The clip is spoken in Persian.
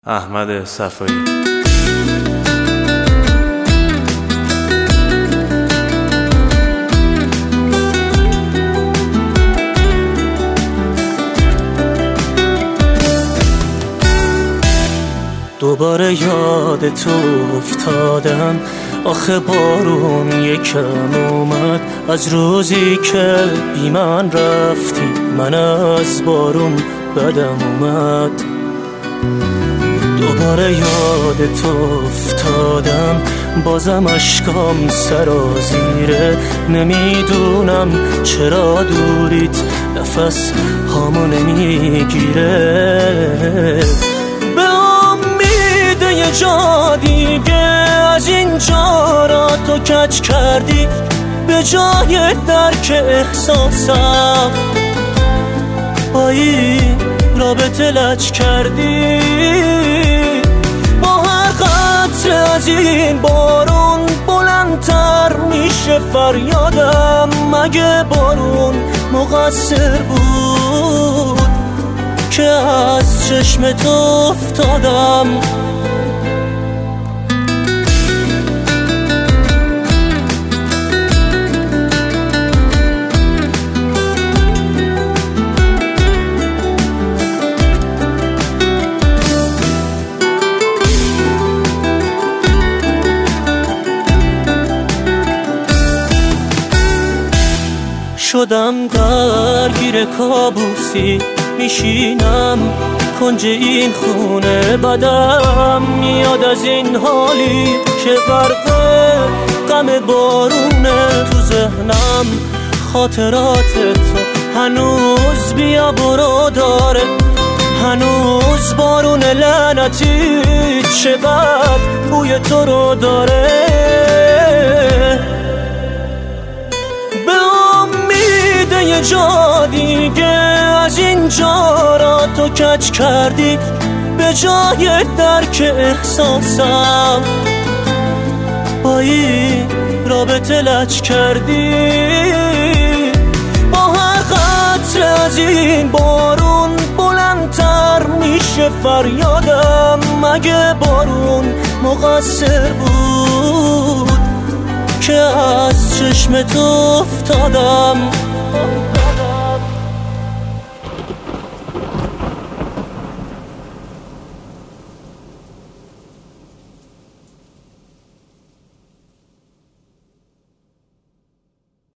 احمد صفایی. دوباره یاد تو افتادم، آخه بارون یکم اومد از روزی که بی من رفتی. من از بارون بدم اومد. دوباره یاد تو افتادم، بازم اشکام سرازیره. نمیدونم چرا دوریت نفس هامو نمیگیره. به امید یه جا دیگه از اینجا را تو کج کردی، به جای درک احساسم با این رابطه لج کردی. با هر قطره از این بارون بلندتر میشه فریادم. مگه بارون مقصر بود که از چشم تو افتادم؟ شدم درگیر کابوسی، میشینم کنج این خونه. بدم میاد از این حالی که غرق غم بارونه. تو ذهنم خاطرات تو هنوز بیا برو داره. هنوز بارون لعنتی چقدر بوی تو رو داره. یه جا دیگه از اینجا را تو کج کردی، به جای درک احساسم با این رابطه لج کردی. با هر قطره از این بارون بلندتر میشه فریادم. مگه بارون مقصر بود که از چشم تو افتادم؟